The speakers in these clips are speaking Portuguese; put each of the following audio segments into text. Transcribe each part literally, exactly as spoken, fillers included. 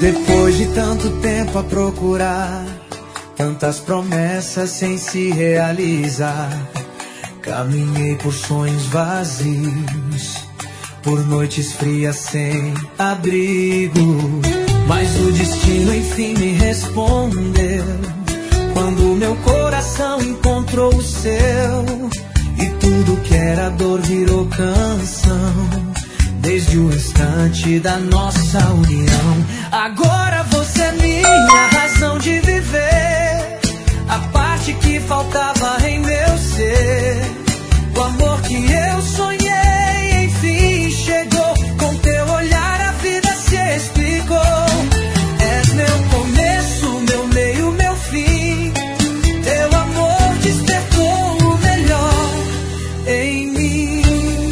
Depois de tanto tempo a procurar, tantas promessas sem se realizar, caminhei por sonhos vazios, por noites frias sem abrigo. Mas o destino enfim me respondeu, quando meu coração encontrou o seu. E tudo que era dor virou canção, desde o instante da nossa união. Agora você é minha razão de viver, a parte que faltava em meu ser. O amor que eu sonhei enfim chegou, com teu olhar a vida se explicou. És meu começo, meu meio, meu fim. Teu amor despertou o melhor em mim.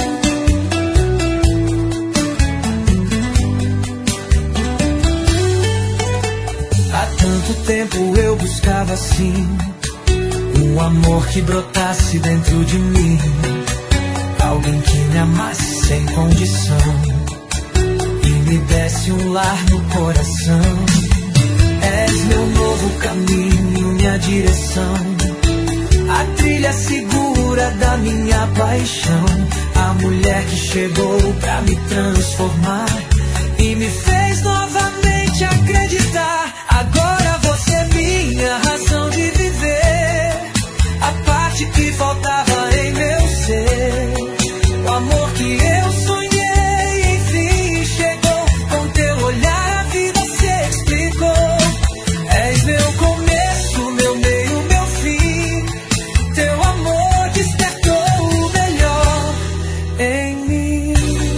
Há tanto tempo eu buscava assim um amor que brotasse dentro de mim, alguém que me amasse sem condição e me desse um lar no coração. És meu novo caminho, minha direção, a trilha segura da minha paixão, a mulher que chegou pra me transformar e me fez novamente acreditar. Agora você é minha razão de viver, a parte que faltava em meu ser. O amor que eu sonhei enfim chegou, com teu olhar a vida se explicou. És meu começo, meu meio, meu fim. Teu amor despertou o melhor em mim.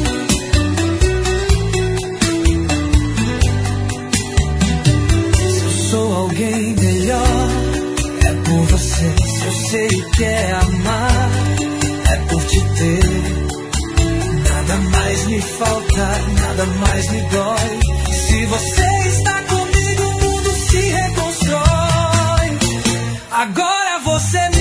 Se eu sou alguém melhor, é por você. Se eu sei o que é amar, é por te ter. Nada mais me falta, nada mais me dói. Se você está comigo, o mundo se reconstrói. Agora você